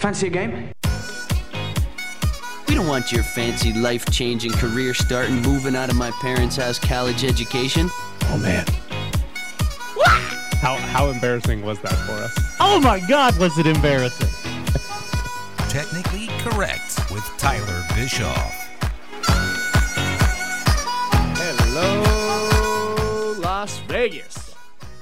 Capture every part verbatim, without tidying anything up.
Fancy a game? We don't want your fancy, life-changing, career-starting, moving out of my parents' house college education. Oh, man. How how embarrassing was that for us? Oh, my God, was it embarrassing. Technically Correct with Tyler Bischoff. Hello, Las Vegas.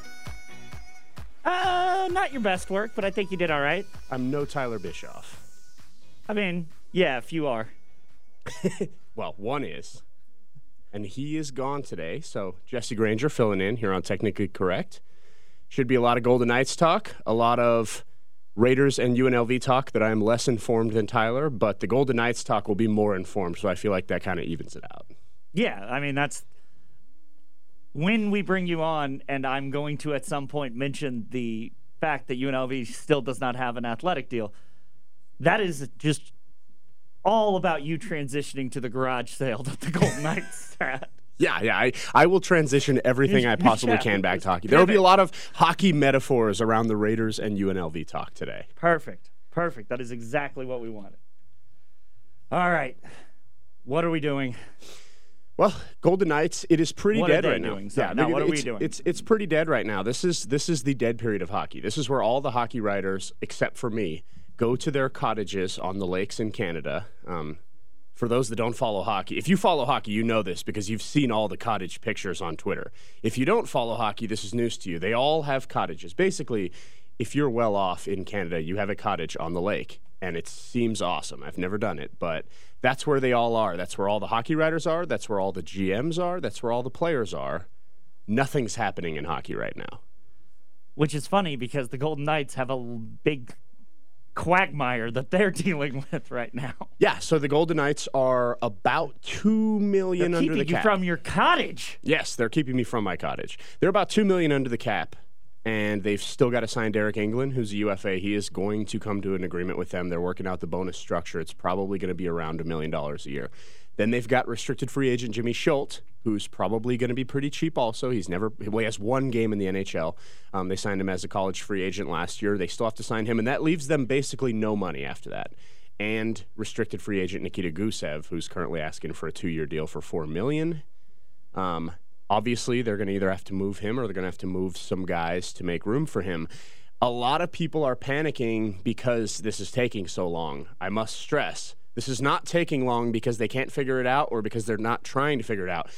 Uh, not your best work, but I think you did all right. I'm no Tyler Bischoff. I mean, yeah, if you are. Well, one is. And he is gone today, so Jesse Granger filling in here on Technically Correct. Should be a lot of Golden Knights talk, a lot of Raiders and U N L V talk that I am less informed than Tyler, but the Golden Knights talk will be more informed, so I feel like that kind of evens it out. Yeah, I mean, that's when we bring you on, and I'm going to at some point mention the fact that U N L V still does not have an athletic deal. That is just all about you transitioning to the garage sale that the Golden Knights had. Yeah, yeah, I, I will transition everything I possibly Yeah, can back to hockey. There will be a lot of hockey metaphors around the Raiders and U N L V talk today. Perfect. Perfect. That is exactly what we wanted. All right. What are we doing? Well, Golden Knights, it is pretty What dead are they right now. doing? So, now, what are we it's, doing? It's it's pretty dead right now. This is this is the dead period of hockey. This is where all the hockey writers, except for me, go to their cottages on the lakes in Canada. Um, for those that don't follow hockey, if you follow hockey, you know this because you've seen all the cottage pictures on Twitter. If you don't follow hockey, this is news to you. They all have cottages. Basically, if you're well off in Canada, you have a cottage on the lake, and it seems awesome. I've never done it, but that's where they all are. That's where all the hockey writers are. That's where all the G Ms are. That's where all the players are. Nothing's happening in hockey right now. Which is funny because the Golden Knights have a big quagmire that they're dealing with right now. Yeah, so the Golden Knights are about two million They're under keeping the cap. you from your cottage. Yes, they're keeping me from my cottage. They're about two million under the cap, and they've still got to sign Derek England, who's a U F A. He is going to come to an agreement with them. They're working out the bonus structure. It's probably going to be around a million dollars a year. Then they've got restricted free agent Jimmy Schultz, who's probably going to be pretty cheap also. He's never, well, he has one game in the N H L. Um, they signed him as a college free agent last year. They still have to sign him, and that leaves them basically no money after that. And restricted free agent Nikita Gusev, who's currently asking for a two-year deal for four million dollars. Um, obviously, they're going to either have to move him or they're going to have to move some guys to make room for him. A lot of people are panicking because this is taking so long. I must stress, this is not taking long because they can't figure it out or because they're not trying to figure it out.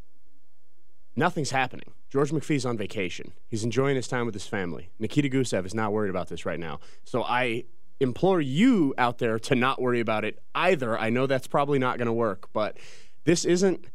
Nothing's happening. George McPhee's on vacation. He's enjoying his time with his family. Nikita Gusev is not worried about this right now. So I implore you out there to not worry about it either. I know that's probably not going to work, but this isn't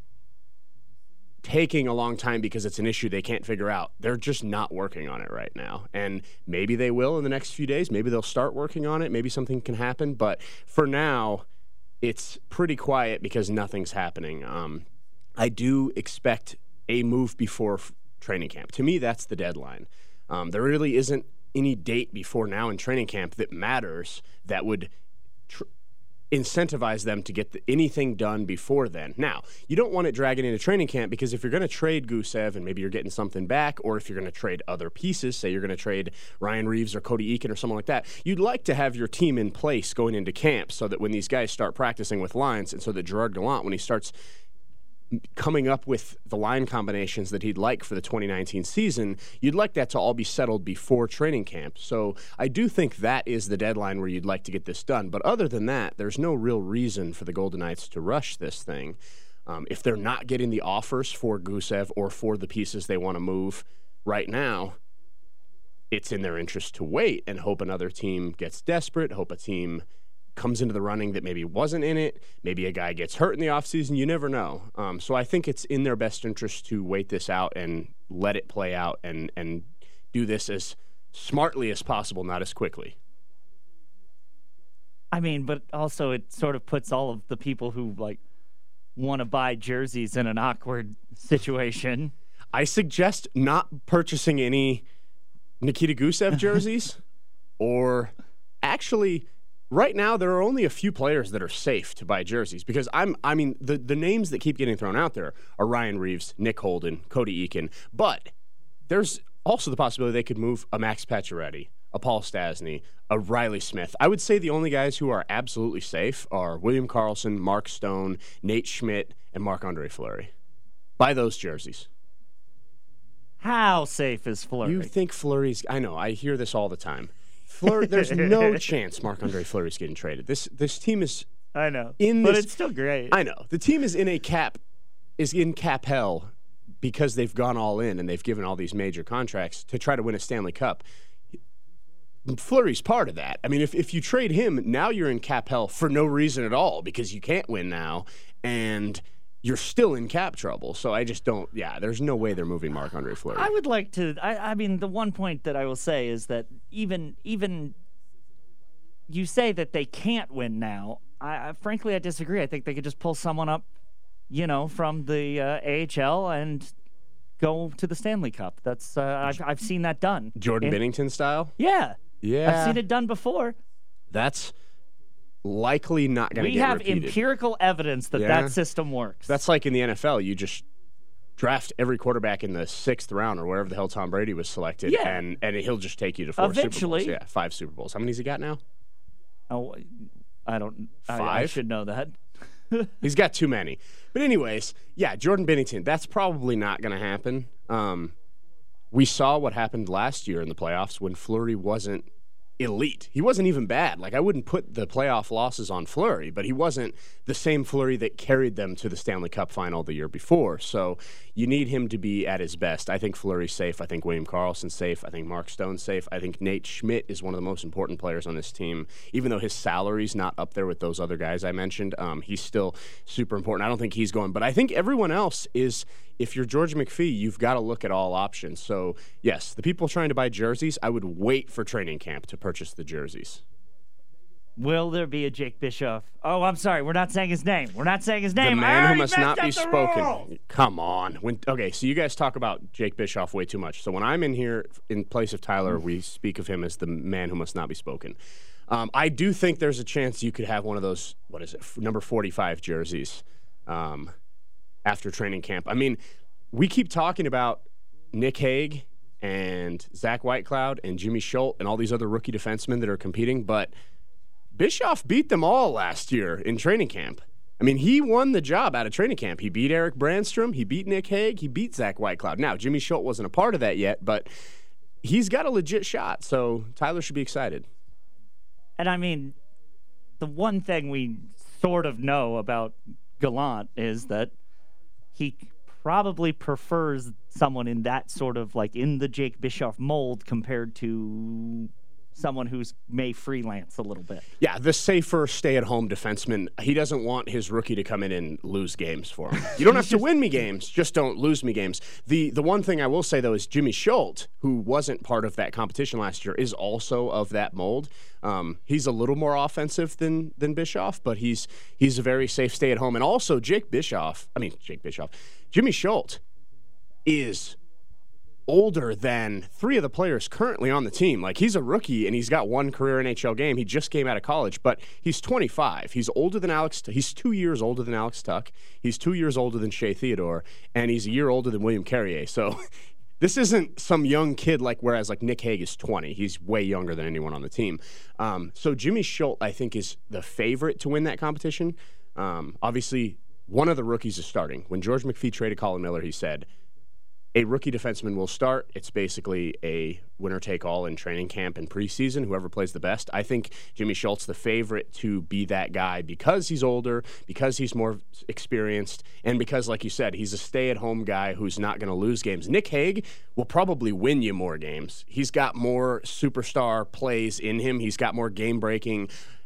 taking a long time because it's an issue they can't figure out. They're just not working on it right now. And maybe they will in the next few days. Maybe they'll start working on it. Maybe something can happen. But for now, it's pretty quiet because nothing's happening. Um, I do expect a move before f- training camp. To me, that's the deadline. Um, there really isn't any date before now in training camp that matters that would tr- incentivize them to get the, anything done before then. Now, you don't want it dragging into training camp because if you're going to trade Gusev and maybe you're getting something back, or if you're going to trade other pieces, say you're going to trade Ryan Reeves or Cody Eakin or someone like that, you'd like to have your team in place going into camp so that when these guys start practicing with lines and so that Gerard Gallant, when he starts coming up with the line combinations that he'd like for the twenty nineteen season, you'd like that to all be settled before training camp. So I do think that is the deadline where you'd like to get this done. But other than that, there's no real reason for the Golden Knights to rush this thing. Um, if they're not getting the offers for Gusev or for the pieces they want to move right now, it's in their interest to wait and hope another team gets desperate, hope a team comes into the running that maybe wasn't in it. Maybe a guy gets hurt in the offseason. You never know. Um, so I think it's in their best interest to wait this out and let it play out and, and do this as smartly as possible, not as quickly. I mean, but also it sort of puts all of the people who, like, want to buy jerseys in an awkward situation. I suggest not purchasing any Nikita Gusev jerseys or actually – right now, there are only a few players that are safe to buy jerseys because I'm, I mean, the, the names that keep getting thrown out there are Ryan Reeves, Nick Holden, Cody Eakin, but there's also the possibility they could move a Max Pacioretty, a Paul Stasny, a Riley Smith. I would say the only guys who are absolutely safe are William Karlsson, Mark Stone, Nate Schmidt, and Marc-Andre Fleury. Buy those jerseys. How safe is Fleury? You think Fleury's... I know, I hear this all the time. Fleury, there's no chance Marc-Andre Fleury's getting traded. This this team is... I know, in but this, it's still great. I know. The team is in a cap... is in cap hell because they've gone all in and they've given all these major contracts to try to win a Stanley Cup. Fleury's part of that. I mean, if, if you trade him, now you're in cap hell for no reason at all because you can't win now, and you're still in cap trouble. So I just don't, yeah, there's no way they're moving Marc-Andre Fleury. I would like to, I, I mean, the one point that I will say is that even, even you say that they can't win now. I, I frankly, I disagree. I think they could just pull someone up, you know, from the uh, A H L and go to the Stanley Cup. That's uh, I've I've seen that done. Jordan In, Binnington style? Yeah. Yeah. I've seen it done before. That's likely not going to We get have repeated. empirical evidence that Yeah. that system works. That's like in the N F L. You just draft every quarterback in the sixth round or wherever the hell Tom Brady was selected, Yeah. and, and he'll just take you to four Eventually. Super Bowls. Yeah, five Super Bowls. How many's he got now? Oh, I don't. I, I Five? should know that. He's got too many. But anyways, yeah, Jordan Binnington, that's probably not going to happen. Um, we saw what happened last year in the playoffs when Fleury wasn't elite. He wasn't even bad. Like, I wouldn't put the playoff losses on Fleury, but he wasn't the same Fleury that carried them to the Stanley Cup final the year before. So you need him to be at his best. I think Fleury's safe. I think William Karlsson's safe. I think Mark Stone's safe. I think Nate Schmidt is one of the most important players on this team. Even though his salary's not up there with those other guys I mentioned, um, he's still super important. I don't think he's going. But I think everyone else is, if you're George McPhee, you've got to look at all options. So, yes, the people trying to buy jerseys, I would wait for training camp to purchase the jerseys. Will there be a Jake Bischoff? Oh, I'm sorry. We're not saying his name. We're not saying his name. The I man who already must messed not up be the spoken. rules. Come on. When okay, so you guys talk about Jake Bischoff way too much. So when I'm in here in place of Tyler, we speak of him as the man who must not be spoken. Um, I do think there's a chance you could have one of those, what is it, f- number forty-five jerseys um, after training camp. I mean, we keep talking about Nick Hague and Zach Whitecloud and Jimmy Schultz and all these other rookie defensemen that are competing, but Bischoff beat them all last year in training camp. I mean, he won the job out of training camp. He beat Eric Brandstrom. He beat Nick Hague. He beat Zach Whitecloud. Now, Jimmy Schultz wasn't a part of that yet, but he's got a legit shot, so Tyler should be excited. And I mean, the one thing we sort of know about Gallant is that he probably prefers someone in that sort of, like, in the Jake Bischoff mold compared to someone who's may freelance a little bit. Yeah, the safer stay-at-home defenseman. He doesn't want his rookie to come in and lose games for him. You don't have to win me games, just don't lose me games. The the one thing I will say, though, is Jimmy Schultz, who wasn't part of that competition last year, is also of that mold. Um, he's a little more offensive than than Bischoff, but he's he's a very safe stay-at-home. And also, Jake Bischoff, I mean, Jake Bischoff, Jimmy Schultz is older than three of the players currently on the team. Like, he's a rookie and he's got one career N H L game. He just came out of college, but he's twenty-five. He's older than Alex. He's two years older than Alex Tuck. He's two years older than Shea Theodore, and he's a year older than William Carrier. So this isn't some young kid like, whereas like Nick Hague is twenty. He's way younger than anyone on the team. Um, so Jimmy Schultz, I think, is the favorite to win that competition. Um, obviously, one of the rookies is starting. When George McPhee traded Colin Miller, he said, a rookie defenseman will start. It's basically a winner-take-all in training camp and preseason, whoever plays the best. I think Jimmy Schultz the favorite to be that guy because he's older, because he's more experienced, and because, like you said, he's a stay-at-home guy who's not going to lose games. Nick Hague will probably win you more games. He's got more superstar plays in him. He's got more game-breaking,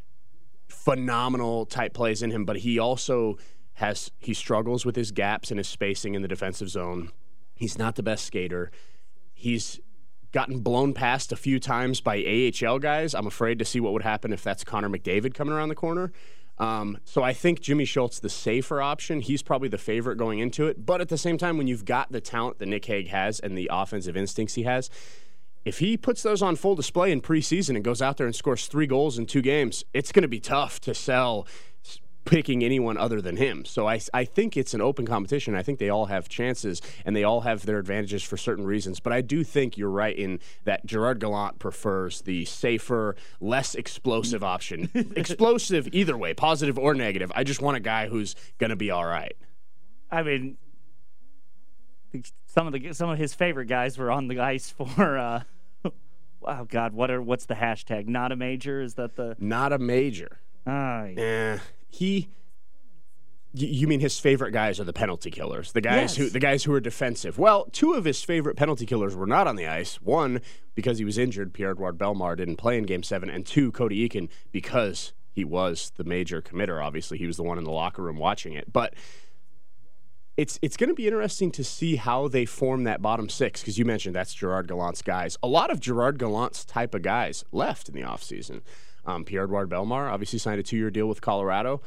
phenomenal type plays in him, but he also has he struggles with his gaps and his spacing in the defensive zone. He's not the best skater. He's gotten blown past a few times by A H L guys. I'm afraid to see what would happen if that's Connor McDavid coming around the corner. Um, so I think Jimmy Schultz, the safer option, he's probably the favorite going into it. But at the same time, when you've got the talent that Nick Hague has and the offensive instincts he has, if he puts those on full display in preseason and goes out there and scores three goals in two games, it's going to be tough to sell picking anyone other than him. So I, I think it's an open competition. I think they all have chances, and they all have their advantages for certain reasons. But I do think you're right in that Gerard Gallant prefers the safer, less explosive option. Explosive either way, positive or negative. I just want a guy who's going to be all right. I mean, some of the some of his favorite guys were on the ice for. Uh, oh God, what are what's the hashtag? Not a major? Is that the? Not a major. Ah, yeah. Eh, he. y- You mean his favorite guys are the penalty killers, the guys Yes. who the guys who are defensive. Well, two of his favorite penalty killers were not on the ice. One because he was injured, Pierre-Edouard Bellemare didn't play in Game Seven, and two, Cody Eakin because he was the major committer. Obviously, he was the one in the locker room watching it, but. It's it's going to be interesting to see how they form that bottom six, because you mentioned that's Gerard Gallant's guys. A lot of Gerard Gallant's type of guys left in the offseason. Um, Pierre-Edouard Bellemare obviously signed a two-year deal with Colorado.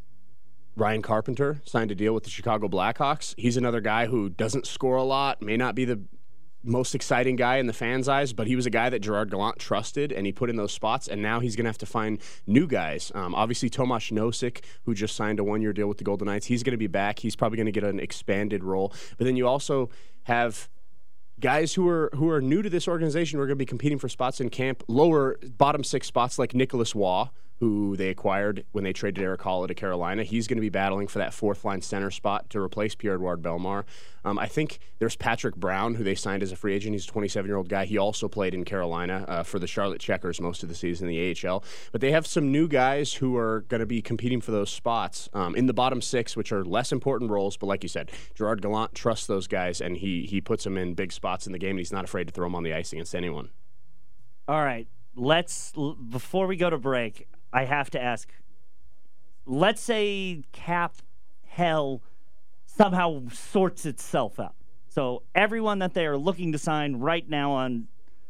Ryan Carpenter signed a deal with the Chicago Blackhawks. He's another guy who doesn't score a lot, may not be the most exciting guy in the fans' eyes, but he was a guy that Gerard Gallant trusted, and he put in those spots, and now he's going to have to find new guys. Um, obviously, Tomas Nosek, who just signed a one-year deal with the Golden Knights, he's going to be back. He's probably going to get an expanded role. But then you also have guys who are who are new to this organization who are going to be competing for spots in camp, lower bottom six spots like Nicholas Waugh, who they acquired when they traded Eric Halla to Carolina. He's going to be battling for that fourth-line center spot to replace Pierre-Edouard Bellemare. Um, I think there's Patrick Brown, who they signed as a free agent. He's a twenty-seven-year-old guy. He also played in Carolina uh, for the Charlotte Checkers most of the season in the A H L. But they have some new guys who are going to be competing for those spots um, in the bottom six, which are less important roles. But like you said, Gerard Gallant trusts those guys, and he he puts them in big spots in the game, and he's not afraid to throw them on the ice against anyone. All right, let's before we go to break, I have to ask. Let's say cap hell somehow sorts itself out. So everyone that they are looking to sign right now on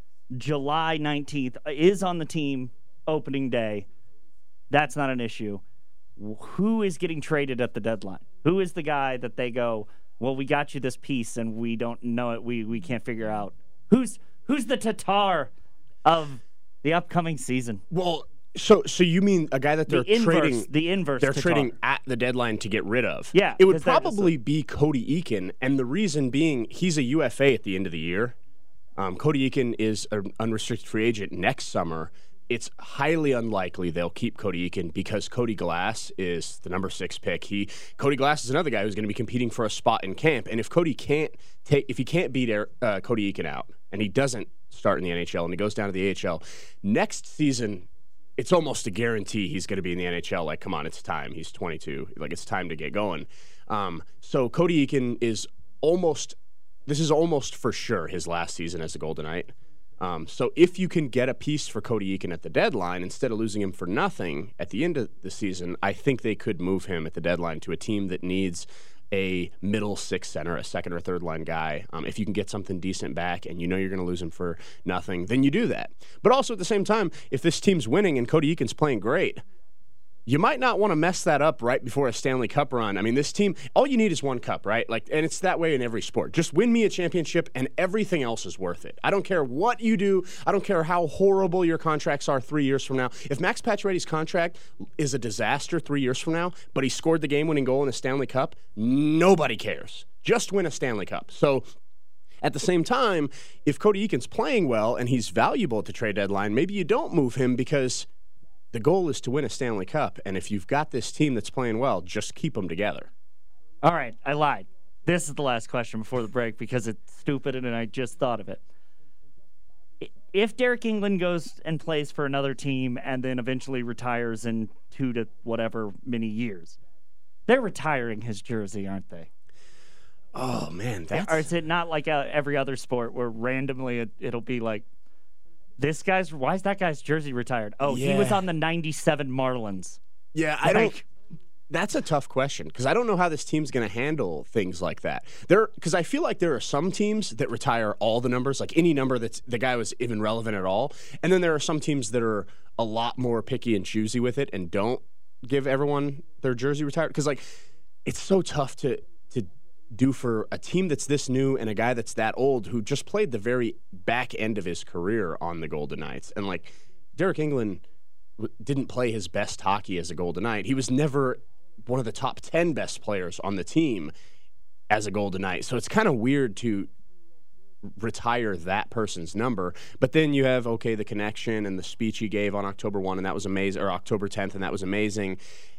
July nineteenth is on the team opening day. That's not an issue. Who is getting traded at the deadline? Who is the guy that they go, well, we got you this piece and we don't know it. We we can't figure out. Who's who's the Tatar of the upcoming season? Well, So, so you mean a guy that they're The inverse, trading? the inverse They're Tatar. trading at the deadline to get rid of. Yeah, it would 'cause that is probably be Cody Eakin, and the reason being he's a U F A at the end of the year. Um, Cody Eakin is an unrestricted free agent next summer. It's highly unlikely they'll keep Cody Eakin because Cody Glass is the number six pick. He Cody Glass is another guy who's going to be competing for a spot in camp, and if Cody can't take, if he can't beat uh, Cody Eakin out, and he doesn't start in the N H L and he goes down to the A H L next season. It's almost a guarantee he's going to be in the N H L. Like, come on, it's time. He's twenty-two. Like, it's time to get going. Um, so Cody Eakin is almost – this is almost for sure his last season as a Golden Knight. Um, so if you can get a piece for Cody Eakin at the deadline instead of losing him for nothing at the end of the season, I think they could move him at the deadline to a team that needs – a middle six center, a second or third line guy. Um, if you can get something decent back and you know you're going to lose him for nothing, then you do that. But also at the same time, if this team's winning and Cody Eakin's playing great, you might not want to mess that up right before a Stanley Cup run. I mean, this team, all you need is one cup, right? Like, and it's that way in every sport. Just win me a championship and everything else is worth it. I don't care what you do. I don't care how horrible your contracts are three years from now. If Max Pacioretty's contract is a disaster three years from now, but he scored the game-winning goal in a Stanley Cup, nobody cares. Just win a Stanley Cup. So at the same time, if Cody Eakin's playing well and he's valuable at the trade deadline, maybe you don't move him because the goal is to win a Stanley Cup, and if you've got this team that's playing well, just keep them together. All right, I lied. This is the last question before the break because it's stupid and I just thought of it. If Derek England goes and plays for another team and then eventually retires in two to whatever many years, they're retiring his jersey, aren't they? Oh, man. That's... Or is it not like uh, every other sport where randomly it, it'll be like, this guy's, why is that guy's jersey retired? Oh, yeah. he was on the ninety-seven Marlins. Yeah, I like, don't. That's a tough question because I don't know how this team's going to handle things like that. There, because I feel like there are some teams that retire all the numbers, like any number that's the guy was even relevant at all, and then there are some teams that are a lot more picky and choosy with it and don't give everyone their jersey retired because, like, it's so tough to to do for a team that's this new and a guy that's that old who just played the very back end of his career on the Golden Knights. And, like, Derek England w- didn't play his best hockey as a Golden Knight. He was never one of the top ten best players on the team as a Golden Knight. So it's kind of weird to retire that person's number. But then you have, okay, the connection and the speech he gave on October first, and that was amazing, or October tenth, and that was amazing.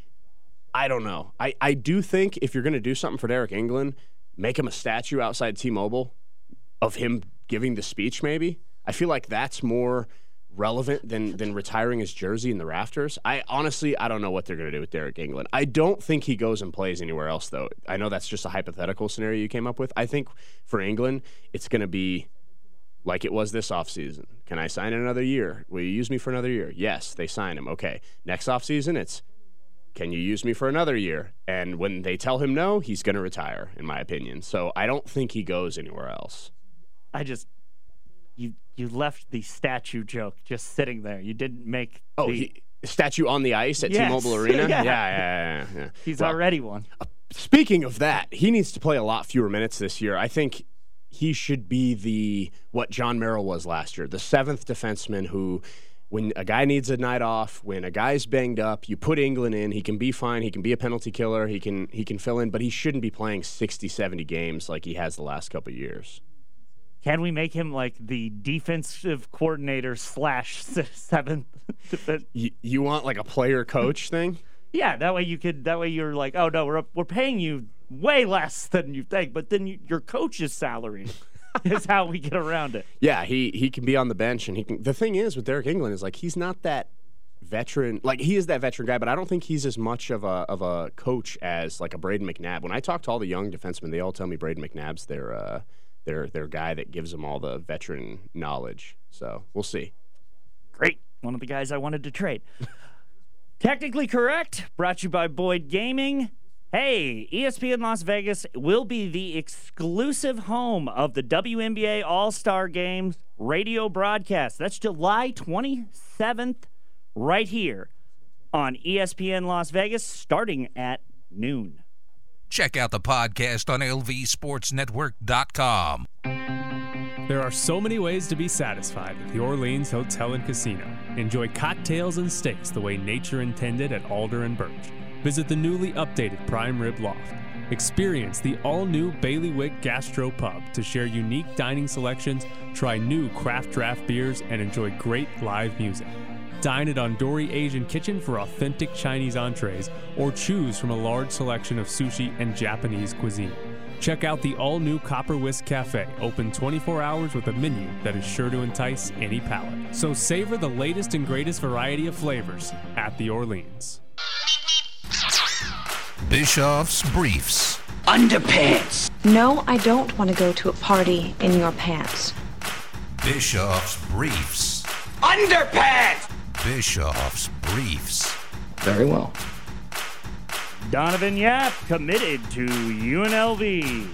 I don't know. I, I do think if you're going to do something for Deryk Engelland, make him a statue outside T-Mobile of him giving the speech maybe. I feel like that's more relevant than than retiring his jersey in the rafters. I honestly, I don't know what they're going to do with Deryk Engelland. I don't think he goes and plays anywhere else, though. I know that's just a hypothetical scenario you came up with. I think for England, it's going to be like it was this offseason. Can I sign another year? Will you use me for another year? Yes, they sign him. Okay. Next offseason, it's, can you use me for another year? And when they tell him no, he's going to retire, in my opinion. So I don't think he goes anywhere else. I just... You you left the statue joke just sitting there. You didn't make oh the he, statue on the ice at yes. T-Mobile Arena. yeah. yeah, yeah, yeah, yeah. He's well, already one. Uh, speaking of that, he needs to play a lot fewer minutes this year. I think he should be the what John Merrill was last year, the seventh defenseman who, when a guy needs a night off, when a guy's banged up, you put Engelland in. He can be fine. He can be a penalty killer. He can he can fill in, but he shouldn't be playing sixty, seventy games like he has the last couple of years. Can we make him like the defensive coordinator slash seventh? you, you want like a player coach thing? Yeah, that way you could. That way you're like, oh no, we're we're paying you way less than you think, but then you, your coach's salary is how we get around it. Yeah, he he can be on the bench, and he can. The thing is with Deryk Engelland is like he's not that veteran. Like he is that veteran guy, but I don't think he's as much of a of a coach as like a Braden McNabb. When I talk to all the young defensemen, they all tell me Braden McNabb's their. Uh, Their their guy that gives them all the veteran knowledge. So we'll see. Great. One of the guys I wanted to trade. Technically correct. Brought to you by Boyd Gaming. Hey, E S P N Las Vegas will be the exclusive home of the W N B A All-Star Games radio broadcast. That's July twenty-seventh right here on E S P N Las Vegas starting at noon. Check out the podcast on L V sports network dot com. There are so many ways to be satisfied at the Orleans Hotel and Casino. Enjoy cocktails and steaks the way nature intended at Alder and Birch. Visit the newly updated Prime Rib Loft. Experience the all-new Bailiwick Gastro Pub to share unique dining selections, try new craft draft beers, and enjoy great live music. Dine at Ondori Asian Kitchen for authentic Chinese entrees, or choose from a large selection of sushi and Japanese cuisine. Check out the all-new Copper Whisk Cafe, open twenty-four hours with a menu that is sure to entice any palate. So savor the latest and greatest variety of flavors at the Orleans. Bischoff's Briefs. Underpants. No, I don't want to go to a party in your pants. Bischoff's Briefs. Underpants! Bischoff's Briefs. Very well. Donovan Yap committed to U N L V.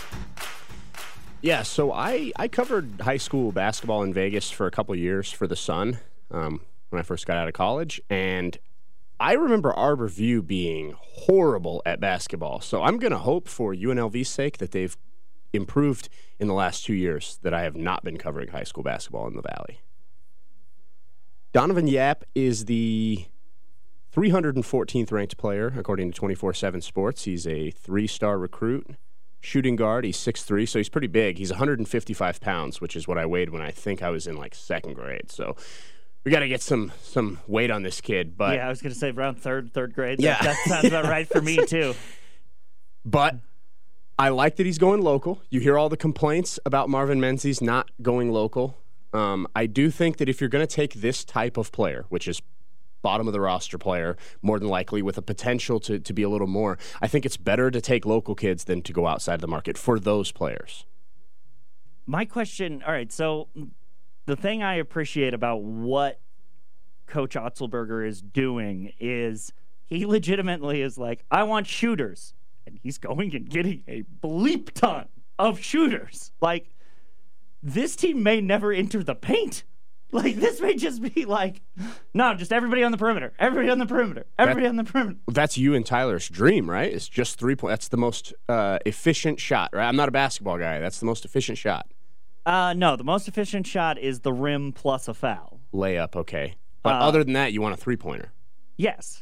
Yeah, so I, I covered high school basketball in Vegas for a couple years for the Sun um, when I first got out of college, and I remember Arbor View being horrible at basketball. So I'm going to hope for U N L V's sake that they've improved in the last two years that I have not been covering high school basketball in the Valley. Donovan Yap is the three hundred fourteenth ranked player, according to twenty-four seven Sports. He's a three-star recruit, shooting guard. He's six three, so he's pretty big. He's one hundred fifty-five pounds, which is what I weighed when I think I was in, like, second grade. So we got to get some some weight on this kid. But yeah, I was going to say around third, third grade. Yeah. That, that sounds about right for me, too. But I like that he's going local. You hear all the complaints about Marvin Menzies not going local. Um, I do think that if you're going to take this type of player, which is bottom of the roster player, more than likely with a potential to, to be a little more, I think it's better to take local kids than to go outside the market for those players. My question, all right, so the thing I appreciate about what Coach Otzelberger is doing is he legitimately is like, I want shooters. And he's going and getting a bleep ton of shooters. Like, this team may never enter the paint. Like, this may just be like, no, just everybody on the perimeter. Everybody on the perimeter. Everybody that, on the perimeter. That's you and Tyler's dream, right? It's just three points. That's the most uh, efficient shot, right? I'm not a basketball guy. That's the most efficient shot. Uh, no, the most efficient shot is the rim plus a foul. Layup, okay. But Uh, other than that, you want a three-pointer. Yes.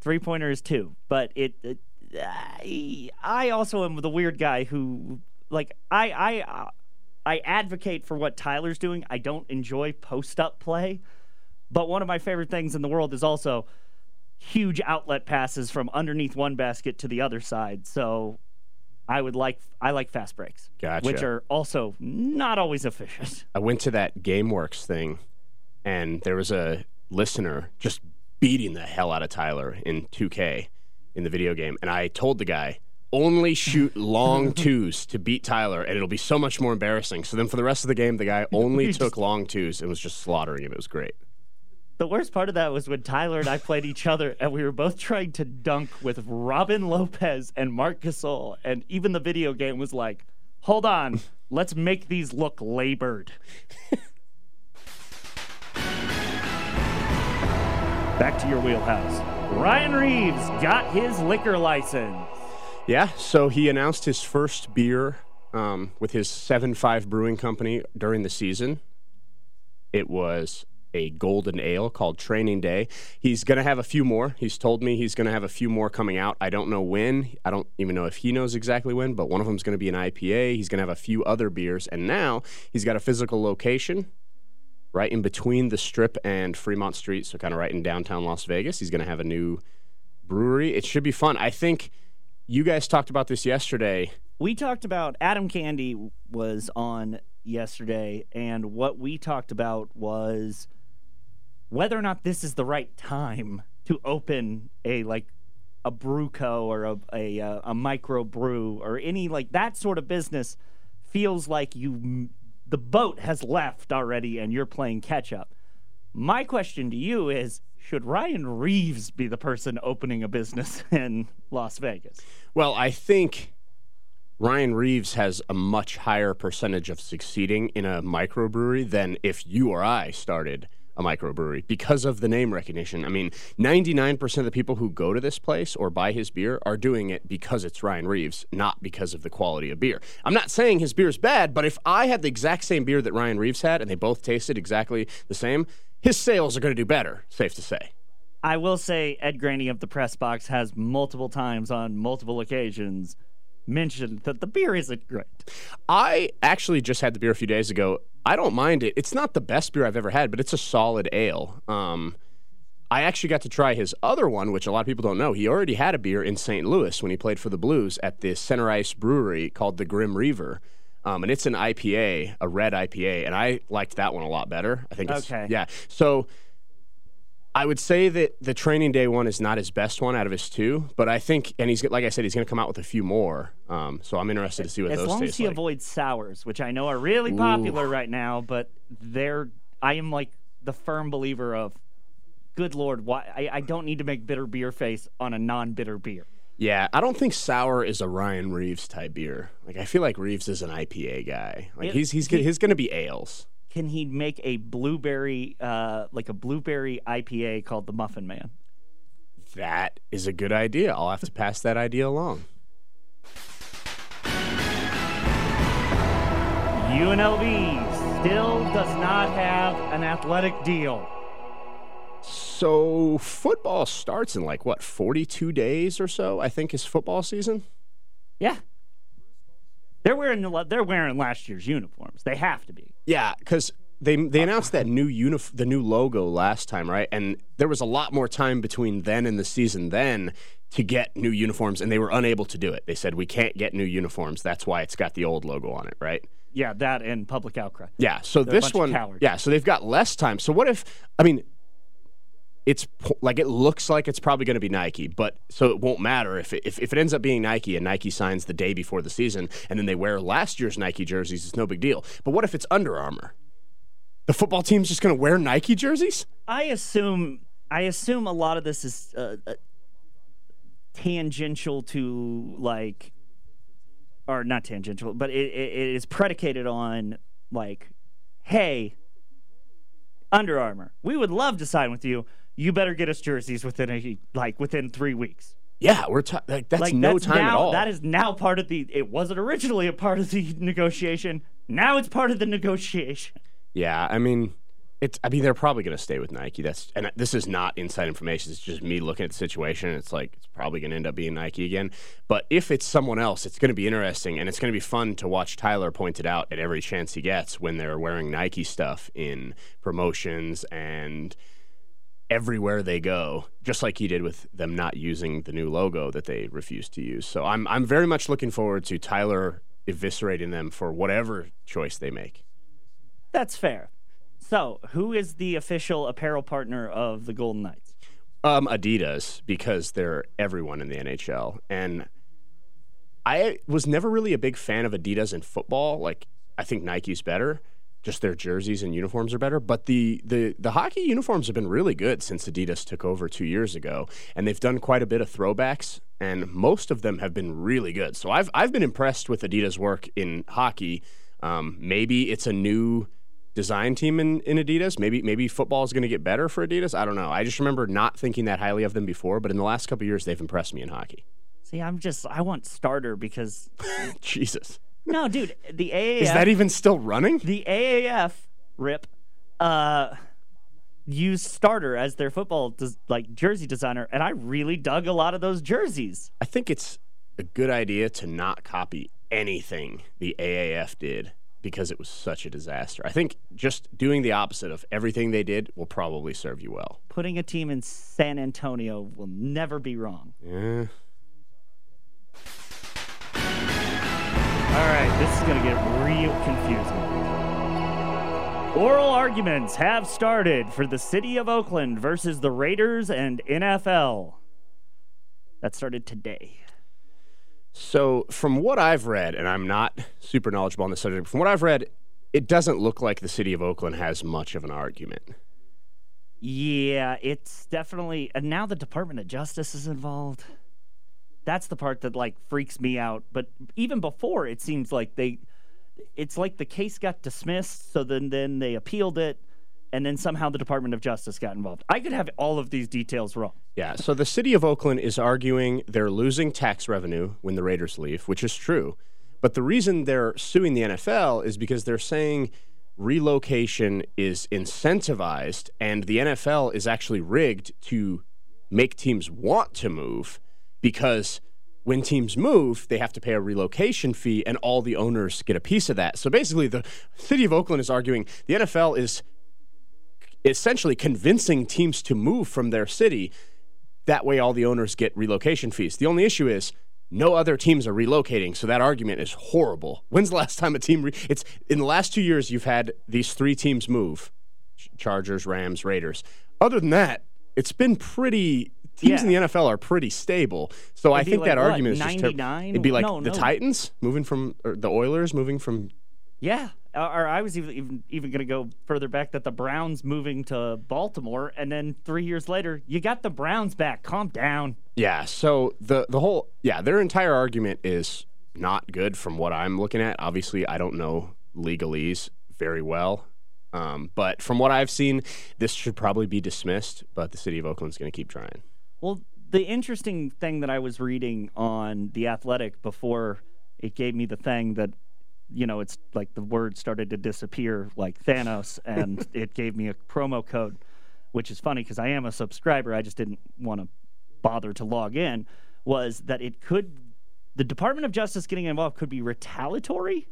Three-pointer is two. But it, it I, I also am the weird guy who, like, I, I, uh, I advocate for what Tyler's doing. I don't enjoy post-up play. But one of my favorite things in the world is also huge outlet passes from underneath one basket to the other side. So I would like I like fast breaks, Gotcha. which are also not always efficient. I went to that GameWorks thing, and there was a listener just beating the hell out of Tyler in two K in the video game. And I told the guy, only shoot long twos to beat Tyler, and it'll be so much more embarrassing. So then for the rest of the game, the guy only took long twos and was just slaughtering him. It was great. The worst part of that was when Tyler and I played each other, and we were both trying to dunk with Robin Lopez and Marc Gasol, and even the video game was like, hold on, let's make these look labored. Back to your wheelhouse. Ryan Reeves got his liquor license. Yeah, so he announced his first beer um, with his seven five Brewing Company during the season. It was a golden ale called Training Day. He's going to have a few more. He's told me he's going to have a few more coming out. I don't know when. I don't even know if he knows exactly when, but one of them is going to be an I P A. He's going to have a few other beers, and now he's got a physical location right in between the Strip and Fremont Street, so kind of right in downtown Las Vegas. He's going to have a new brewery. It should be fun. I think you guys talked about this yesterday. We talked about Adam Candy was on yesterday, and what we talked about was whether or not this is the right time to open a like a brew co or a a, a micro brew or any like that sort of business. Feels like you the boat has left already and you're playing catch up. My question to you is, should Ryan Reeves be the person opening a business in Las Vegas? Well, I think Ryan Reeves has a much higher percentage of succeeding in a microbrewery than if you or I started a microbrewery because of the name recognition. I mean, ninety-nine percent of the people who go to this place or buy his beer are doing it because it's Ryan Reeves, not because of the quality of beer. I'm not saying his beer is bad, but if I had the exact same beer that Ryan Reeves had and they both tasted exactly the same, his sales are going to do better, safe to say. I will say Ed Graney of the Press Box has multiple times on multiple occasions mentioned that the beer isn't great. I actually just had the beer a few days ago. I don't mind it. It's not the best beer I've ever had, but it's a solid ale. Um, I actually got to try his other one, which a lot of people don't know. He already had a beer in Saint Louis when he played for the Blues at the Center Ice Brewery called the Grim Reaver. Um, and it's an I P A, a red I P A, and I liked that one a lot better. I think it's, okay. Yeah. So I would say that the Training Day one is not his best one out of his two, but I think, and he's like I said, he's going to come out with a few more. Um, so I'm interested to see what as those long taste as he like. avoids sours, which I know are really Ooh. popular right now, but they're I am like the firm believer of, good Lord, why I, I don't need to make bitter beer face on a non-bitter beer. Yeah, I don't think sour is a Ryan Reeves type beer. Like I feel like Reeves is an I P A guy. Like It- he's he's he- he's going to be ales. Can he make a blueberry, uh, like a blueberry I P A called the Muffin Man? That is a good idea. I'll have to pass that idea along. U N L V still does not have an athletic deal. So football starts in like what forty-two days or so, I think, is football season. Yeah, they're wearing the, they're wearing last year's uniforms. They have to be. Yeah, because they they announced that new unif- the new logo last time, right? And there was a lot more time between then and the season then to get new uniforms, and they were unable to do it. They said, we can't get new uniforms. That's why it's got the old logo on it, right? Yeah, that and public outcry. Yeah, so They're a this bunch of one, cowards. yeah, so they've got less time. So what if, I mean, it's po- like it looks like it's probably going to be Nike, but so it won't matter if it, if, if it ends up being Nike and Nike signs the day before the season and then they wear last year's Nike jerseys, it's no big deal. But what if it's Under Armour? The football team's just going to wear Nike jerseys? I assume I assume a lot of this is uh, uh, tangential to like, or not tangential, but it, it, it is predicated on like, hey, Under Armour, we would love to sign with you. You better get us jerseys within a like within three weeks. Yeah, we're t- like that's Like no that's time now, at all. That is now part of the. It wasn't originally a part of the negotiation. Now it's part of the negotiation. Yeah, I mean, It's, I mean, they're probably going to stay with Nike. That's and this is not inside information. It's just me looking at the situation. It's like it's probably going to end up being Nike again. But if it's someone else, it's going to be interesting, and it's going to be fun to watch Tyler point it out at every chance he gets when they're wearing Nike stuff in promotions and everywhere they go, just like he did with them not using the new logo that they refused to use. So I'm I'm very much looking forward to Tyler eviscerating them for whatever choice they make. That's fair. So, who is the official apparel partner of the Golden Knights? Um, Adidas, because they're everyone in the N H L. And I was never really a big fan of Adidas in football. Like, I think Nike's better. Just their jerseys and uniforms are better. But the, the, the hockey uniforms have been really good since Adidas took over two years ago. And they've done quite a bit of throwbacks, and most of them have been really good. So I've, I've been impressed with Adidas' work in hockey. Um, maybe it's a new design team in, in Adidas. Maybe maybe football is going to get better for Adidas. I don't know. I just remember not thinking that highly of them before, but in the last couple of years, they've impressed me in hockey. See, I'm just, I want starter because... Jesus. No, dude, the A A F... Is that even still running? The A A F, rip, uh, used starter as their football des- like jersey designer, and I really dug a lot of those jerseys. I think it's a good idea to not copy anything the A A F did, because it was such a disaster. I think just doing the opposite of everything they did will probably serve you well. Putting a team in San Antonio will never be wrong. Yeah. All right, this is going to get real confusing. Oral arguments have started for the city of Oakland versus the Raiders and N F L. That started today. So from what I've read, and I'm not super knowledgeable on the subject, from what I've read, it doesn't look like the city of Oakland has much of an argument. Yeah, it's definitely, and now the Department of Justice is involved. That's the part that like freaks me out. But even before, it seems like they, it's like the case got dismissed, so then then they appealed it, and then somehow the Department of Justice got involved. I could have all of these details wrong. Yeah, so the city of Oakland is arguing they're losing tax revenue when the Raiders leave, which is true. But the reason they're suing the N F L is because they're saying relocation is incentivized, and the N F L is actually rigged to make teams want to move, because when teams move, they have to pay a relocation fee, and all the owners get a piece of that. So basically, the city of Oakland is arguing the N F L is essentially convincing teams to move from their city. That way, all the owners get relocation fees. The only issue is no other teams are relocating, so that argument is horrible. When's the last time a team... Re- it's in the last two years, you've had these three teams move. Chargers, Rams, Raiders. Other than that, it's been pretty... Teams Yeah. in the N F L are pretty stable. So It'd I be think like, that what, argument is just... ter- ninety-nine? It'd be like No, the no. Titans moving from... Or the Oilers moving from... Yeah, or, or I was even even, even going to go further back that the Browns moving to Baltimore, and then three years later, you got the Browns back. Calm down. Yeah, so the the whole... Yeah, their entire argument is not good from what I'm looking at. Obviously, I don't know legalese very well. Um, but from what I've seen, this should probably be dismissed, but the city of Oakland's going to keep trying. Well, the interesting thing that I was reading on The Athletic before it gave me the thing that, you know, it's like the word started to disappear like Thanos, and it gave me a promo code, which is funny because I am a subscriber. I just didn't want to bother to log in, was that it could, the Department of Justice getting involved could be retaliatory.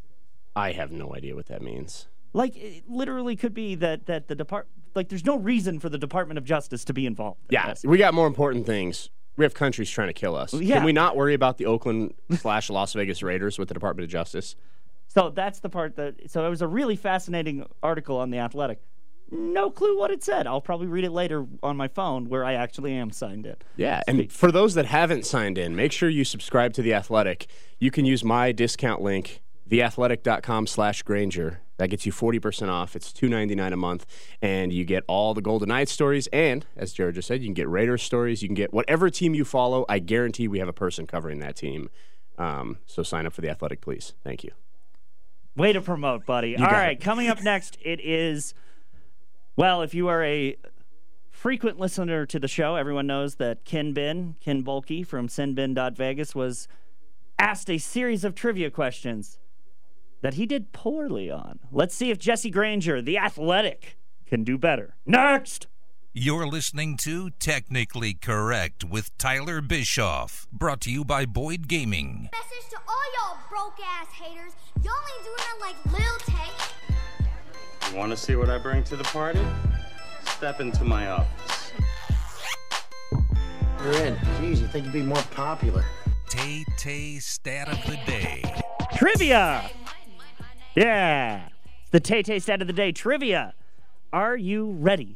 I have no idea what that means. Like, it literally could be that, that the depart like, there's no reason for the Department of Justice to be involved. Yeah, we got more important things. We have countries trying to kill us. Yeah. Can we not worry about the Oakland slash Las Vegas Raiders with the Department of Justice? So that's the part that, so it was a really fascinating article on The Athletic. No clue what it said. I'll probably read it later on my phone where I actually am signed in. Yeah, and for those that haven't signed in, make sure you subscribe to The Athletic. You can use my discount link, theathletic.com slash Granger. That gets you forty percent off. It's two ninety-nine a month, and you get all the Golden Knights stories, and, as Jared just said, you can get Raiders stories. You can get whatever team you follow. I guarantee we have a person covering that team. Um, so sign up for The Athletic, please. Thank you. Way to promote, buddy. All right, coming up next, it is, well, if you are a frequent listener to the show, everyone knows that Ken Bin, Ken Bulkey from sinbin dot vegas was asked a series of trivia questions that he did poorly on. Let's see if Jesse Granger, The Athletic, can do better. Next! You're listening to Technically Correct with Tyler Bischoff, brought to you by Boyd Gaming. Message to all y'all broke-ass haters. Y'all ain't doing it like Lil Tay. You want to see what I bring to the party? Step into my office. You're in. Jeez, you think you'd be more popular. Tay Tay Stat of the Day. Trivia! Yeah! The Tay Tay Stat of the Day trivia. Are you ready?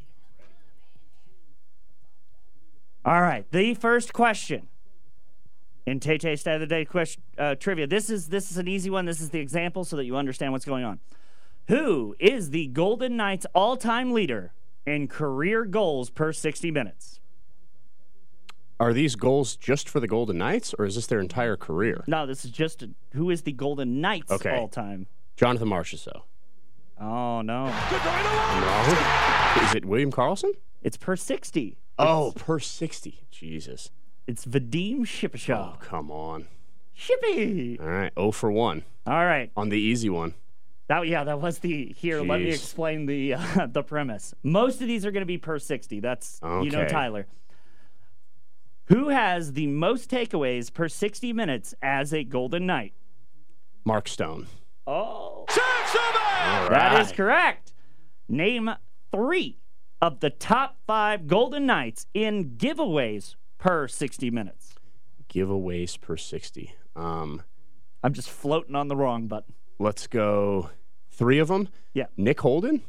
All right, the first question in Tay Tay Stat of the Day question, uh, trivia. This is this is an easy one. This is the example so that you understand what's going on. Who is the Golden Knights' all-time leader in career goals per sixty minutes? Are these goals just for the Golden Knights, or is this their entire career? No, this is just a, who is the Golden Knights' Okay. all-time? Jonathan Marchessault. Oh, no. I'm wrong. Is it William Karlsson? It's per sixty. Oh, per sixty. Jesus. It's Vadim Oh, Shipachyov. come on. Shippy! All right, oh for one All right. on the easy one. That yeah, that was the here. Let me Jeez. explain the uh, the premise. Most of these are going to be per sixty. That's you know Okay. Tyler. Who has the most takeaways per sixty minutes as a Golden Knight? Mark Stone. Oh, All that right. is correct. Name three of the top five Golden Knights in giveaways per sixty minutes. Giveaways per sixty. Um, I'm just floating on the wrong button. let's go three of them. Yeah. Nick Holden?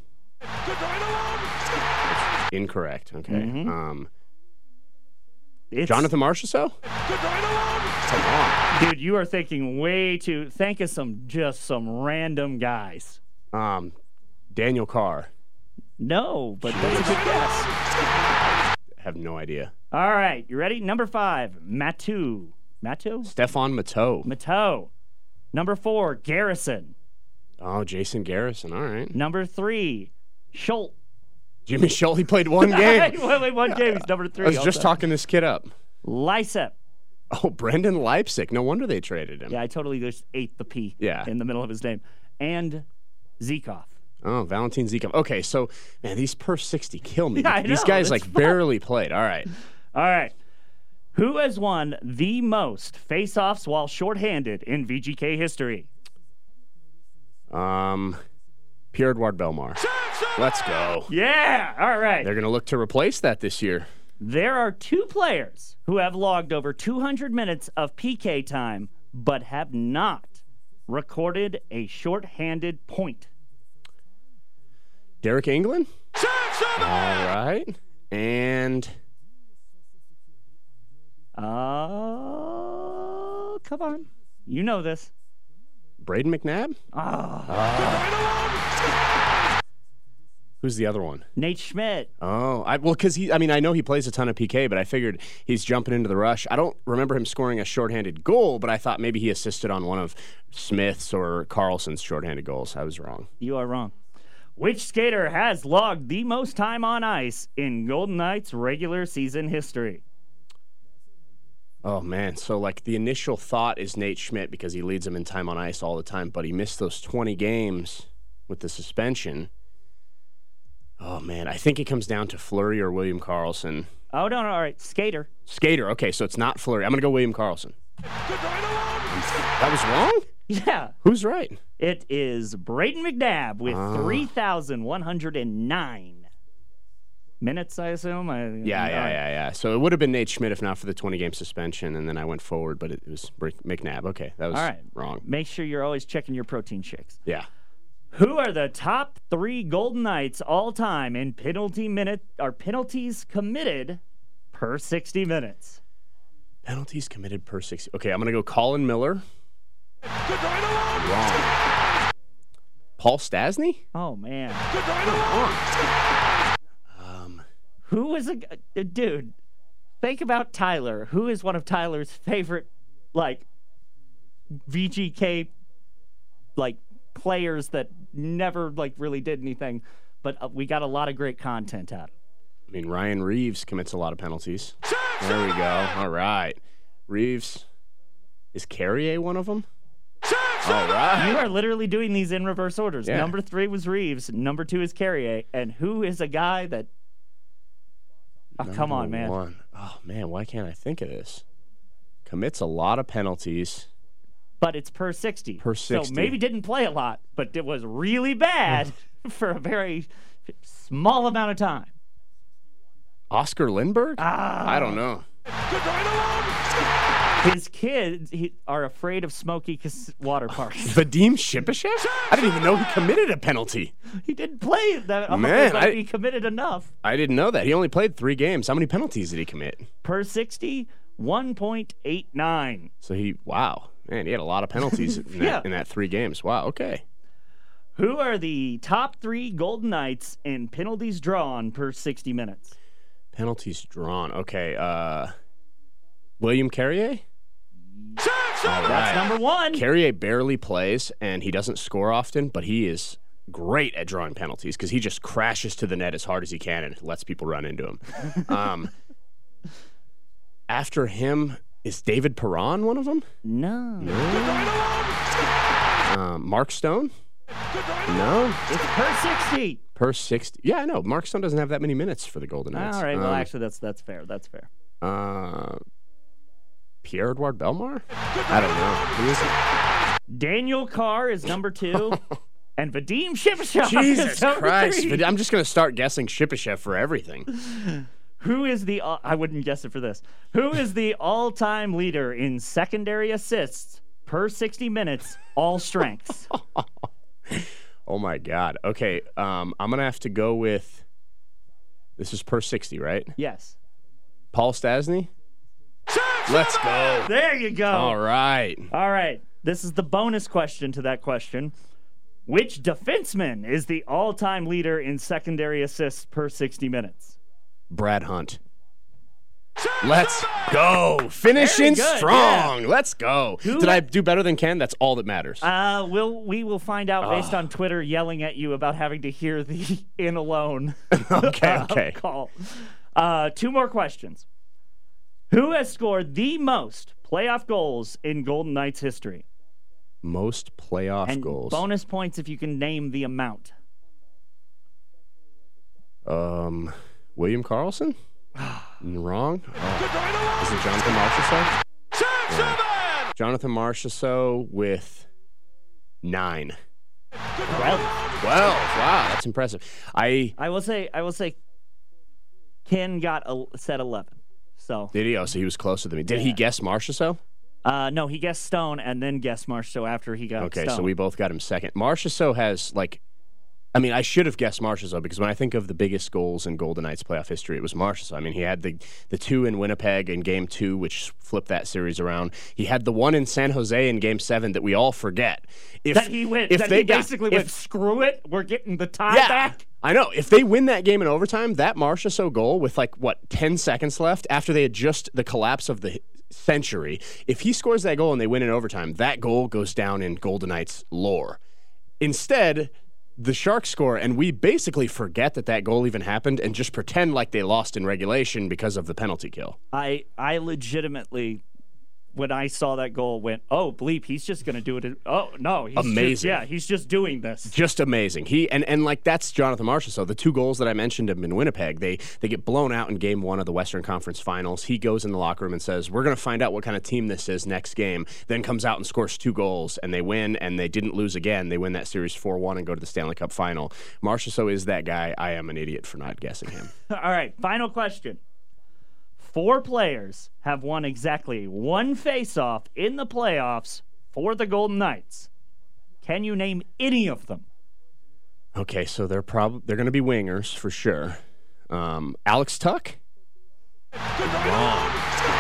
Incorrect. Okay. Mm-hmm. Um, It's, Jonathan Marchessault? Come on. dude, you are thinking way too. Think of some just some random guys. Um, Daniel Carr. No, but that's a good guess. Have no idea. All right, you ready? Number five, Matu. Matu? Stefan Matteau. Matteau. Number four, Garrison. Oh, Jason Garrison. All right. Number three, Schultz. Jimmy Schultz, he played one game. wait, wait, one game. He's number three. I was just also. talking this kid up. Lysep. Oh, Brendan Leipzig. No wonder they traded him. Yeah, I totally just ate the P Yeah. in the middle of his name. And Zikov. Oh, Valentin Zikov. Okay, so, man, these per sixty kill me. Yeah, I these know, guys, it's like, fun. barely played. All right. All right. Who has won the most face-offs while shorthanded in V G K history? Um, Pierre-Edouard Bellemare. Let's go. Yeah, all right. They're going to look to replace that this year. There are two players who have logged over two hundred minutes of P K time, but have not recorded a shorthanded point. Derek England? All right. And Oh, come on. You know this. Braden McNabb? Ah. Who's the other one? Nate Schmidt. Oh, I, well, because he, I mean, I know he plays a ton of P K, but I figured he's jumping into the rush. I don't remember him scoring a shorthanded goal, but I thought maybe he assisted on one of Smith's or Carlson's shorthanded goals. I was wrong. You are wrong. Which skater has logged the most time on ice in Golden Knights regular season history? Oh, man. So, like, the initial thought is Nate Schmidt because he leads them in time on ice all the time, but he missed those twenty games with the suspension. Oh, man. I think it comes down to Fleury or William Karlsson. Oh, no, no, all right. Skater. Skater. Okay, so it's not Fleury. I'm going to go William Karlsson. That was wrong? Yeah. Who's right? It is Braden McNabb with Ah. three thousand one hundred nine minutes, I assume. I, Yeah, yeah, yeah, yeah. So it would have been Nate Schmidt if not for the twenty-game suspension, and then I went forward, but it was Br- McNabb. Okay, that was All right. wrong. Make sure you're always checking your protein shakes. Yeah. Who are the top three Golden Knights all time in penalty minute or penalties committed per sixty minutes? Penalties committed per sixty. Okay, I'm going to go Colin Miller. Wrong. Paul Stasny? Oh man. Um, Who was a uh, dude? Think about Tyler. Who is one of Tyler's favorite, like, V G K, like, players that never, like, really did anything, but uh, we got a lot of great content out of it. I mean, Ryan Reeves commits a lot of penalties. There we go. All right. Reeves. Is Carrier one of them? All right. You are literally doing these in reverse orders. Yeah. Number three was Reeves. Number two is Carrier. And who is a guy that... Oh, come on, man. One. Oh, man, why can't I think of this? Commits a lot of penalties. But it's per sixty. Per sixty. So maybe didn't play a lot, but it was really bad for a very small amount of time. Oscar Lindbergh? Ah. I don't know. His kids he, are afraid of smoky cas- water parks. Vadim Shipachyov? I didn't even know he committed a penalty. He didn't play that. Man, but I- he committed enough. I didn't know that. He only played three games. How many penalties did he commit? Per sixty, one point eight nine. So he, wow. Man, he had a lot of penalties in, that, Yeah. in that three games. Wow, okay. Who are the top three Golden Knights in penalties drawn per sixty minutes? Penalties drawn. Okay, uh, William Carrier? All That's right. number one. Carrier barely plays, and he doesn't score often, but he is great at drawing penalties because he just crashes to the net as hard as he can and lets people run into him. um, after him, is David Perron one of them? No. Um, Mark Stone? No. It's per sixty. Per sixty. Yeah, I know. Mark Stone doesn't have that many minutes for the Golden Knights. All right. Well, Um, actually, that's that's fair. That's fair. Uh, Pierre-Edouard Bellemare? I don't know. Who is it? Daniel Carr is number two, and Vadim Shipachyov Jesus is number Christ. three. But I'm just going to start guessing Shipachyov for everything. Who is the? Uh, I wouldn't guess it for this. Who is the all-time leader in secondary assists per sixty minutes, all strengths? Oh, my God. Okay, um, I'm going to have to go with, this is per sixty, right? Yes. Paul Stastny? Let's go. There you go. All right. All right. This is the bonus question to that question. Which defenseman is the all-time leader in secondary assists per sixty minutes? Brad Hunt. Let's go. Finishing Very good, strong. Let's go. Who Did let- I do better than Ken? That's all that matters. Uh, we'll, we will find out based on Twitter yelling at you about having to hear the in alone Okay, uh, okay. call. Uh, two more questions. Who has scored the most playoff goals in Golden Knights history? Most playoff And goals. bonus points if you can name the amount. Um, William Karlsson? Wrong? Oh. Is it Jonathan Marchessault? Yeah. Jonathan Marchessault with nine. Well, Twelve. Wow, that's impressive. I I will say, I will say, Ken got a, said eleven. So did he? Oh, so he was closer than me. Did he Yeah. guess Marchessault? uh, no, he guessed Stone and then guessed Marchessault after he got Okay, Stone. so we both got him second. Marchessault has like, I mean, I should have guessed Marchessault because when I think of the biggest goals in Golden Knights playoff history, it was Marchessault. I mean, he had the the two in Winnipeg in Game Two, which flipped that series around. He had the one in San Jose in Game Seven that we all forget. If that he went. if that they he yeah, basically if- went. Screw it. We're getting the tie yeah, back. I know. If they win that game in overtime, that Marchessault goal with like what ten seconds left after they had just the collapse of the century, if he scores that goal and they win in overtime, that goal goes down in Golden Knights lore. Instead, the Sharks score, and we basically forget that that goal even happened and just pretend like they lost in regulation because of the penalty kill. I I legitimately, when I saw that goal, went, oh bleep, he's just gonna do it. Oh no, he's just- Amazing. yeah, he's just doing this. Just amazing. He and, and like that's Jonathan Marchessault. The two goals that I mentioned him in Winnipeg, they they get blown out in game one of the Western Conference Finals. He goes in the locker room and says, "We're going to find out what kind of team this is next game." Then comes out and scores two goals, and they win, and they didn't lose again. They win that series four one and go to the Stanley Cup Final. Marchessault is that guy. I am an idiot for not guessing him. All right, final question. Four players have won exactly one face-off in the playoffs for the Golden Knights. Can you name any of them? Okay, so they're probably they're going to be wingers for sure. Um, Alex Tuck? Wrong.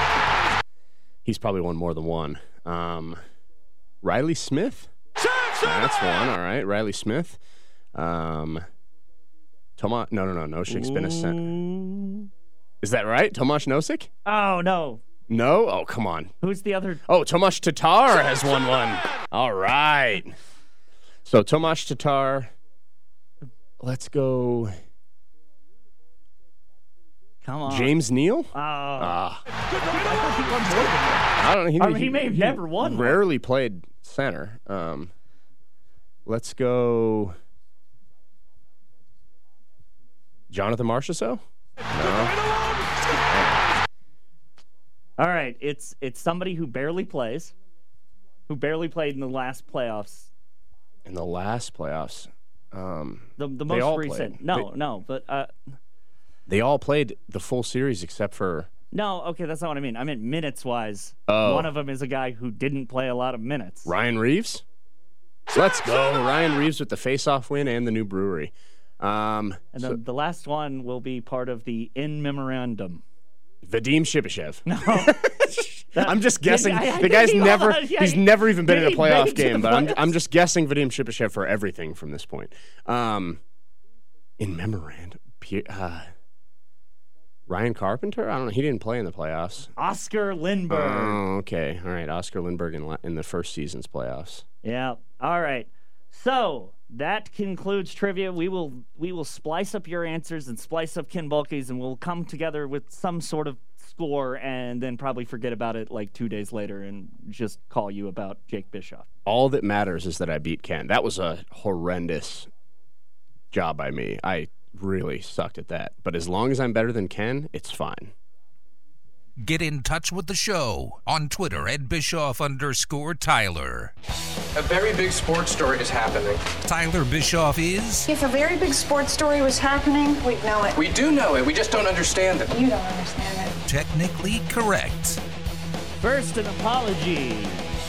He's probably won more than one. Um, Riley Smith? That's one. All right, Riley Smith. Um, Tomas? No, no, no. Nosik's been a cent. Is that right? Tomas Nosik? Oh, no. No? Oh, come on. Who's the other? Oh, Tomas Tatar has won one. All right. So Tomas Tatar. Let's go. Come on. James Neal? Oh. Ah. I thought he won more than that. I don't know. He, Or he may have never won one. Rarely played center. Um, let's go Jonathan Marchessault? No. All right, it's it's somebody who barely plays, who barely played in the last playoffs. In the last playoffs. Um, the the they all most recent. played. No, They- no, but uh, They all played the full series except for no. Okay, that's not what I mean. I meant minutes wise. Oh. One of them is a guy who didn't play a lot of minutes. Ryan Reeves. Let's go. Ryan Reeves with the face-off win and the new brewery. Um, And so then the last one will be part of the in memorandum. Vadim Shipachyov. No. I'm just guessing. I- I the guy's think he never was, yeah, he's he- never even been in a he playoff made it to the game, but I'm playoffs. I'm just guessing Vadim Shipachyov for everything from this point. Um, in memorandum, P- uh, Ryan Carpenter? I don't know. He didn't play in the playoffs. Oscar Lindbergh. Oh, okay. All right. Oscar Lindbergh in, la- in the first season's playoffs. Yeah. All right. So that concludes trivia. We will we will splice up your answers and splice up Ken Bulkey's, and we'll come together with some sort of score, and then probably forget about it like two days later and just call you about Jake Bischoff. All that matters is that I beat Ken. That was a horrendous job by me. I really sucked at that. But as long as I'm better than Ken, it's fine. Get in touch with the show on Twitter at Bischoff underscore Tyler. A very big sports story is happening. Tyler Bischoff is... If a very big sports story was happening, we'd know it. We do know it, we just don't understand it. You don't understand it. Technically correct. First, an apology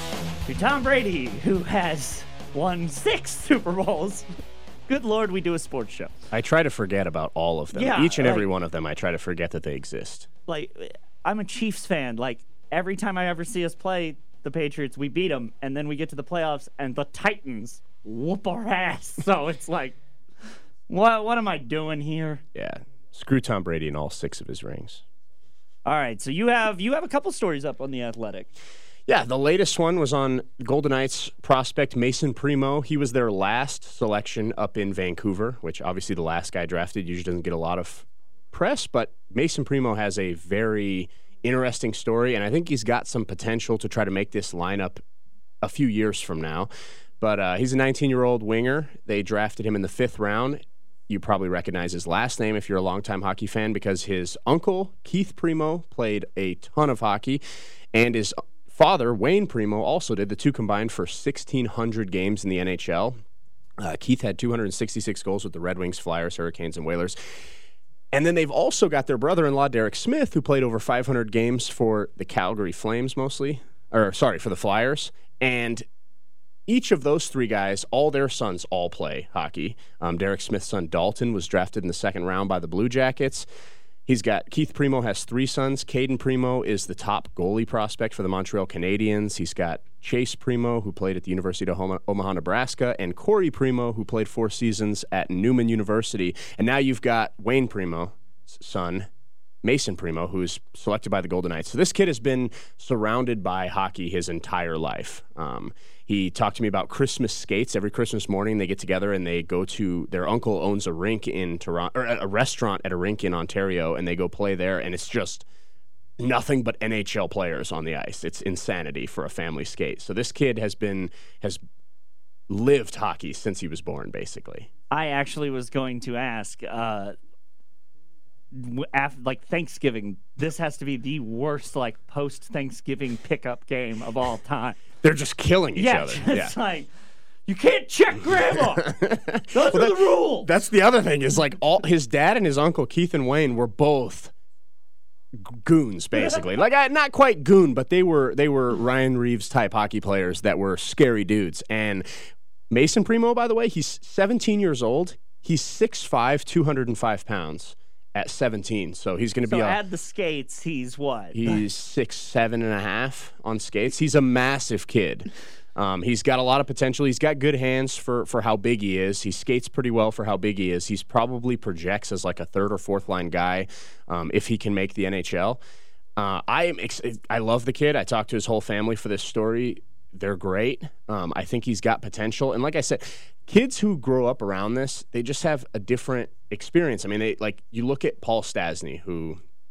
to Tom Brady, who has won six Super Bowls. Good Lord, we do a sports show. I try to forget about all of them. Yeah, Each and every like- one of them, I try to forget that they exist. Like, I'm a Chiefs fan. Like, every time I ever see us play the Patriots, we beat them, and then we get to the playoffs, and the Titans whoop our ass. So it's like, what what am I doing here? Yeah. Screw Tom Brady and all six of his rings. All right, so you have you have a couple stories up on The Athletic. Yeah, the latest one was on Golden Knights prospect Mason Primo. He was their last selection up in Vancouver, which obviously the last guy drafted usually doesn't get a lot of press, but Mason Primo has a very interesting story, and I think he's got some potential to try to make this lineup a few years from now. But uh, he's a nineteen-year-old winger. They drafted him in the fifth round. You probably recognize his last name if you're a longtime hockey fan because his uncle, Keith Primo, played a ton of hockey, and his father, Wayne Primo, also did. The two combined for sixteen hundred games in the N H L. Uh, Keith had two hundred sixty-six goals with the Red Wings, Flyers, Hurricanes, and Whalers. And then they've also got their brother-in-law, Derek Smith, who played over five hundred games for the Calgary Flames mostly, or sorry, for the Flyers. And each of those three guys, all their sons all play hockey. Um, Derek Smith's son, Dalton, was drafted in the second round by the Blue Jackets. He's got, Keith Primo has three sons. Caden Primo is the top goalie prospect for the Montreal Canadiens. He's got Chase Primo, who played at the University of Omaha, Nebraska, and Corey Primo, who played four seasons at Newman University. And now you've got Wayne Primo's son, Mason Primo, who's selected by the Golden Knights. So this kid has been surrounded by hockey his entire life. Um, he talked to me about Christmas skates. Every Christmas morning they get together and they go to, their uncle owns a rink in Toronto, or a restaurant at a rink in Ontario, and they go play there, and it's just nothing but N H L players on the ice. It's insanity for a family skate. So this kid has been, has lived hockey since he was born, basically. I actually was going to ask, uh, w- af- like Thanksgiving, this has to be the worst like post-Thanksgiving pickup game of all time. They're just killing each yeah, other. It's Yeah. like, you can't check grandma. Those Well, are that- the rules. That's the other thing is like all his dad and his uncle Keith and Wayne were both g- goons, basically. Like I, not quite goon, but they were they were Ryan Reeves type hockey players that were scary dudes. And Mason Primo, by the way, he's seventeen years old. He's six five, two hundred five pounds at seventeen. So he's going to So be a add the skates, he's what? He's six, seven and a half on skates. He's a massive kid. Um, he's got a lot of potential. He's got good hands for, for how big he is. He skates pretty well for how big he is. He's probably projects as like a third or fourth line guy um, if he can make the N H L. Uh, I am. Ex- I love the kid. I talked to his whole family for this story. They're great. Um, I think he's got potential. And like I said, kids who grow up around this, they just have a different experience. I mean, they like you look at Paul Stastny, who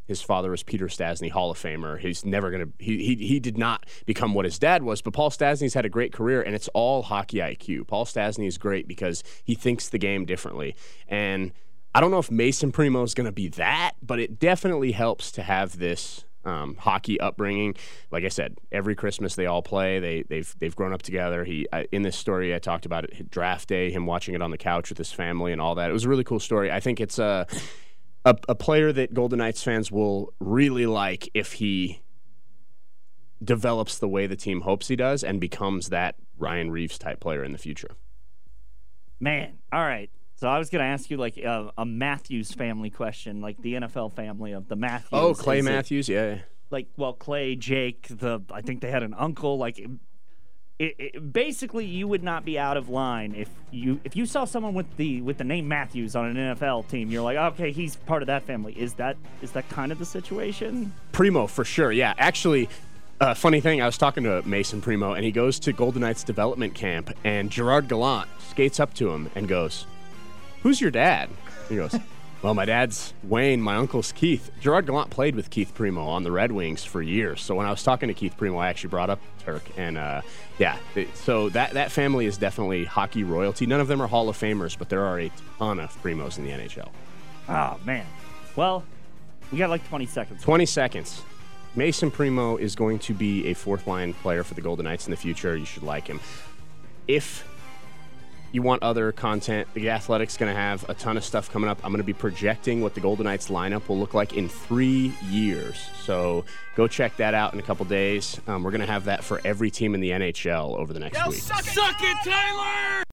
His father was Peter Stastny, Hall of Famer. He's never going to he, he he did not become what his dad was, but Paul Stastny's had a great career, and it's all hockey I Q. Paul Stastny is great because he thinks the game differently. And I don't know if Mason Primo is going to be that, but it definitely helps to have this Um, hockey upbringing. Like I said, every Christmas they all play. They they've they've grown up together. He I, in this story I talked about it, draft day, him watching it on the couch with his family and all that. It was a really cool story. I think it's a a, a player that Golden Knights fans will really like if he develops the way the team hopes he does and becomes that Ryan Reeves type player in the future. Man, all right. So I was going to ask you like a, a Matthews family question, like the N F L family of the Matthews. Oh, Clay Is Matthews, it, yeah. Like, well, Clay, Jake, the I think they had an uncle. Like, it, it, basically, you would not be out of line if you if you saw someone with the with the name Matthews on an N F L team. You're like, okay, he's part of that family. Is that is that kind of the situation? Primo, for sure, yeah. Actually, uh, funny thing, I was talking to Mason Primo, and he goes to Golden Knights development camp, and Gerard Gallant skates up to him and goes, "Who's your dad?" He goes, "Well, my dad's Wayne, my uncle's Keith." Gerard Gallant played with Keith Primo on the Red Wings for years. So when I was talking to Keith Primo, I actually brought up Turk. And, uh, yeah, it, so that, that family is definitely hockey royalty. None of them are Hall of Famers, but there are a ton of Primos in the N H L. Oh, man. Well, we got like twenty seconds. twenty seconds. Mason Primo is going to be a fourth-line player for the Golden Knights in the future. You should like him. If you want other content, The Athletic's going to have a ton of stuff coming up. I'm going to be projecting what the Golden Knights lineup will look like in three years. So go check that out in a couple days. Um, we're going to have that for every team in the N H L over the next Yo, week. Suck it, suck it Tyler!